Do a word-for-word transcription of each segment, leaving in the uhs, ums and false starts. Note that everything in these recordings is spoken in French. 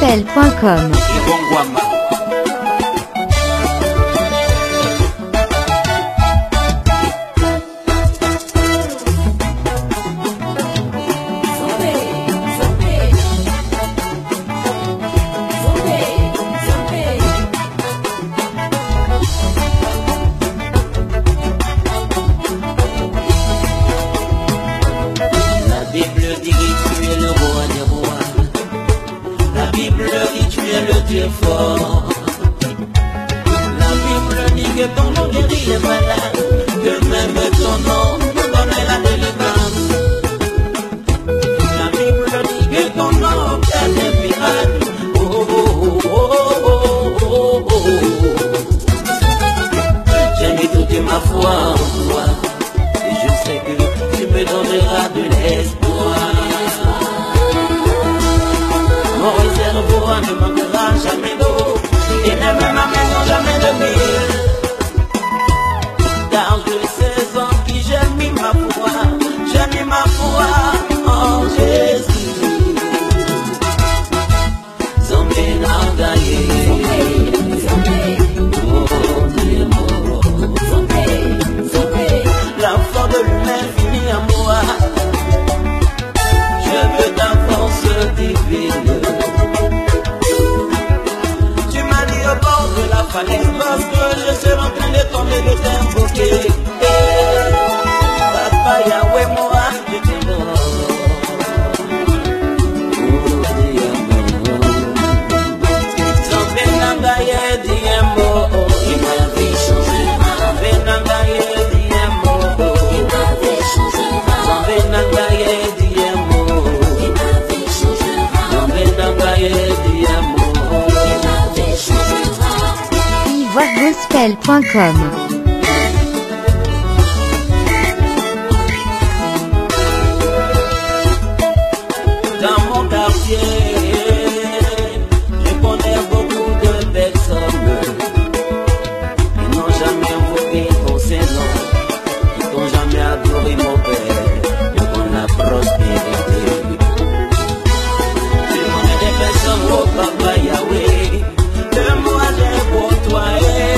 gospel point com. Dieu fort. La Bible dit que ton nom guérit les malades, que même ton nom nous donne la délivrance. La Bible dit que ton nom est des miracles. Oh, oh, oh, oh, oh, oh, oh. J'ai mis toute ma foi en toi, et je sais que tu me donneras de l'espoir. Mon réservoir ne manquera jamais d'eau, et même ma maison jamais de mille. Car je sais en qui j'ai mis ma foi, j'ai mis ma foi en Jésus. Zombie Nangaye, oh Dieu, l'enfant de l'infini à moi, je veux ta force divine. De la falaise parce que je suis en train de tomber de t'invoquer. Papa Yahweh, moi, je t'aime. Sans Benangaye, dis un mot, il m'avait changé. Sans Benangaye, dis un mot, il m'avait changé. Sans Benangaye, dis un mot, il m'avait changé. Sans Benangaye, dis un mot. gospel point com. Dans mon quartier, je connais beaucoup de personnes qui n'ont jamais invoqué ton Saint-Nom, qui n'ont jamais adoré mon Père, de mon prospérité. Je connais des personnes, oh Papa Yahweh, que moi j'ai pour toi.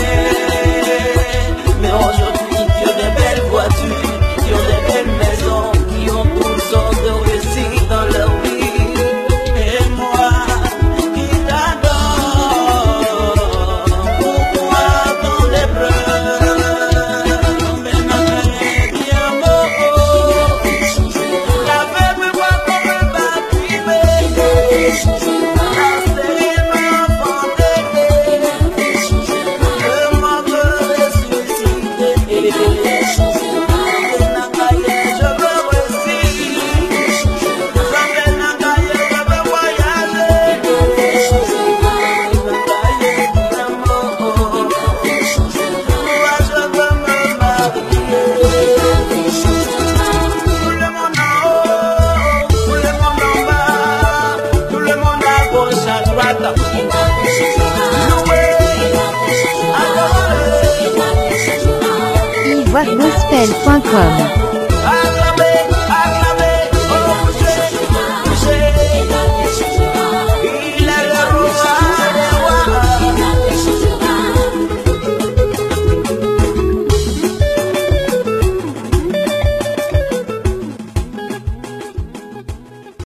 Mais aujourd'hui, qui ont des belles voitures, qui ont des belles maisons, qui ont toutes sortes de récits dans leur vie. Et moi, qui t'adore, pourquoi dans les pleurs? Mais ma mère dit un mot, la paix me voit comme un bâtiment. gospel point com.